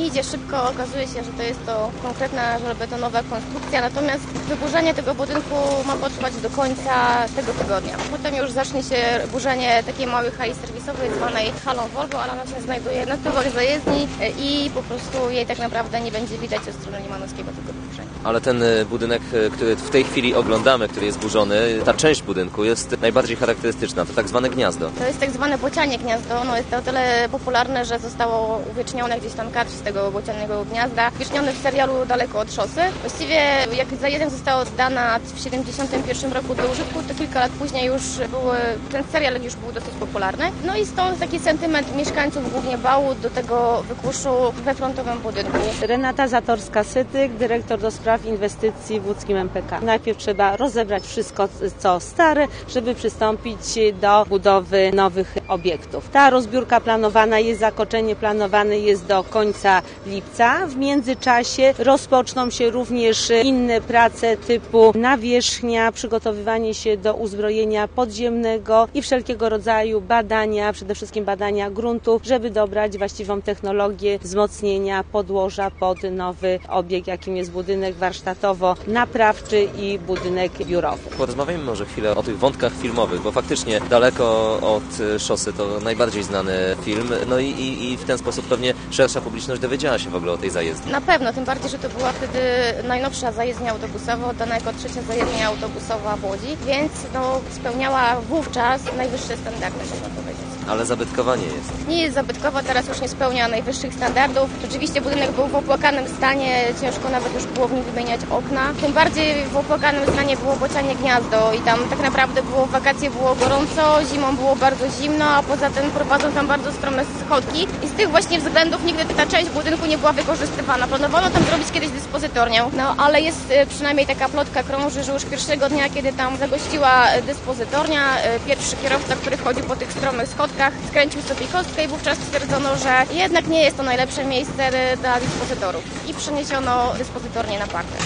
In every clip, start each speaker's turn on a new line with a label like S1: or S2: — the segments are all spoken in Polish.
S1: idzie szybko, okazuje się, że to jest to konkretna żelbetonowa konstrukcja, natomiast wyburzenie tego budynku ma potrwać do końca tego tygodnia. Potem już zacznie się burzenie takiej małej hali serwisowej zwanej halą Volvo, ale ona się znajduje na tyłach zajezdni i po prostu jej tak naprawdę nie będzie widać od strony Limanowskiego tego wyburzenia.
S2: Ale ten budynek, który w tej chwili oglądamy, który jest burzony, ta część budynku jest najbardziej charakterystyczna, to tak zwane gniazdo.
S1: To jest tak zwane bocianie gniazdo, ono jest o tyle popularne, że zostało uwiecznione gdzieś tam kadr z tego bocianego gniazda, uwiecznione w serialu Daleko od szosy. Właściwie jak zajezdnia została oddana w 1971 roku do użytku, to kilka lat później już ten serial już był dosyć popularny. No i stąd taki sentyment mieszkańców głównie Bału do tego wykuszu we frontowym budynku.
S3: Renata Zatorska-Sytyk, dyrektor do spraw inwestycji w łódzkim MPK. Najpierw trzeba rozebrać wszystko, co stare, żeby przystąpić do budowy nowych obiektów. Ta rozbiórka planowana jest, zakończenie planowane jest do końca lipca. W międzyczasie rozpoczną się również inne prace typu nawierzchnia, przygotowywanie się do uzbrojenia podziemnego i wszelkiego rodzaju badania, przede wszystkim badania gruntów, żeby dobrać właściwą technologię wzmocnienia podłoża pod nowy obiekt, jakim jest budynek warsztatowo-naprawczy i budynek biurowy.
S2: Porozmawiajmy może chwilę o tych wątkach filmowych, bo faktycznie Daleko od szosy to najbardziej znany film, no i w ten sposób pewnie szersza publiczność dowiedziała się w ogóle o tej zajezdni.
S1: Na pewno, tym bardziej, że to była wtedy najnowsza zajezdnia autobusowa, oddana jako trzecia zajezdnia autobusowa w Łodzi, więc spełniała wówczas najwyższe standardy, można powiedzieć.
S2: Ale zabytkowa nie jest.
S1: Nie jest zabytkowa, teraz już nie spełnia najwyższych standardów. Rzeczywiście budynek był w opłakanym stanie, ciężko nawet już było w nim wymieniać okna. Tym bardziej w opłakanym stanie było bocianie gniazdo i tam tak naprawdę w wakacje było gorąco, zimą było bardzo zimno, a poza tym prowadzą tam bardzo strome schodki i z tych właśnie względów nigdy ta część budynku nie była wykorzystywana. Planowano tam zrobić kiedyś dyspozytornię, no ale jest przynajmniej taka plotka krąży, że już pierwszego dnia, kiedy tam zagościła dyspozytornia, pierwszy kierowca, który wchodził po tych stromych schodkach, skręcił sobie kostkę i wówczas stwierdzono, że jednak nie jest to najlepsze miejsce dla dyspozytorów i przeniesiono dyspozytornię na parter.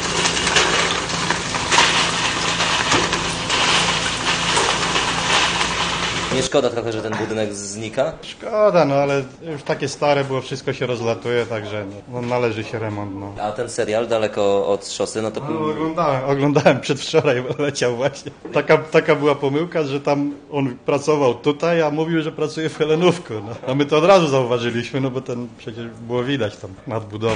S2: Nie szkoda trochę, że ten budynek znika?
S4: Szkoda, no ale już takie stare było, wszystko się rozlatuje, także no, należy się remont. No.
S2: A ten serial Daleko od szosy, no to...
S4: No, oglądałem przedwczoraj, leciał właśnie. Taka była pomyłka, że tam on pracował tutaj, a mówił, że pracuje w Helenówku. No. A my to od razu zauważyliśmy, no bo ten przecież było widać tam nadbudowę.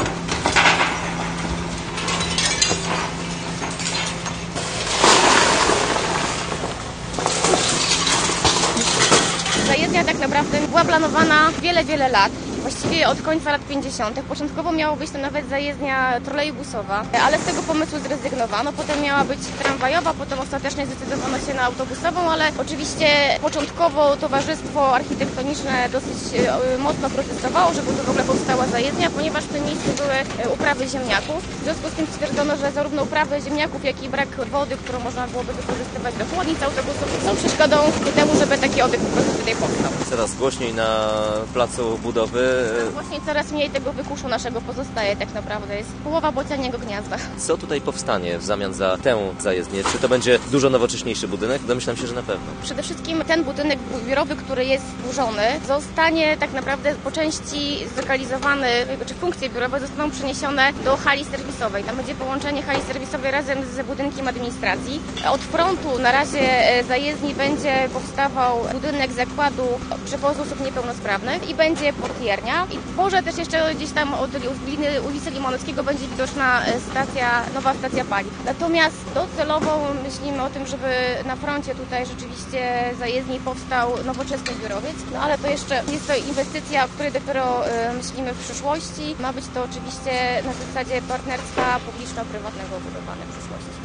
S1: Zajezdnia tak naprawdę była planowana wiele lat. Właściwie od końca lat 50. Początkowo miało być to nawet zajezdnia trolejbusowa, ale z tego pomysłu zrezygnowano. Potem miała być tramwajowa, potem ostatecznie zdecydowano się na autobusową, ale oczywiście początkowo Towarzystwo Architektoniczne dosyć mocno protestowało, żeby to w ogóle powstała zajezdnia, ponieważ w tym miejscu były uprawy ziemniaków. W związku z tym stwierdzono, że zarówno uprawy ziemniaków, jak i brak wody, którą można byłoby wykorzystywać do chłodnic autobusów, są przeszkodą ku temu, żeby taki obiekt po prostu tutaj powstał.
S2: Coraz głośniej na placu budowy.
S1: Właśnie coraz mniej tego wykuszu naszego pozostaje tak naprawdę. Jest połowa bocianiego gniazda.
S2: Co tutaj powstanie w zamian za tę zajezdnię? Czy to będzie dużo nowocześniejszy budynek? Domyślam się, że na pewno.
S1: Przede wszystkim ten budynek biurowy, który jest burzony, zostanie tak naprawdę po części zlokalizowany, czy funkcje biurowe zostaną przeniesione do hali serwisowej. Tam będzie połączenie hali serwisowej razem z budynkiem administracji. Od frontu na razie zajezdni będzie powstawał budynek zakładu przewozu osób niepełnosprawnych i będzie portiernia. I może też jeszcze gdzieś tam od ulicy Limanowskiego będzie widoczna nowa stacja paliw. Natomiast docelowo myślimy o tym, żeby na froncie tutaj rzeczywiście zajezdni powstał nowoczesny biurowiec. No ale to jeszcze jest to inwestycja, o której dopiero myślimy w przyszłości. Ma być to oczywiście na zasadzie partnerstwa publiczno-prywatnego budowane w przyszłości.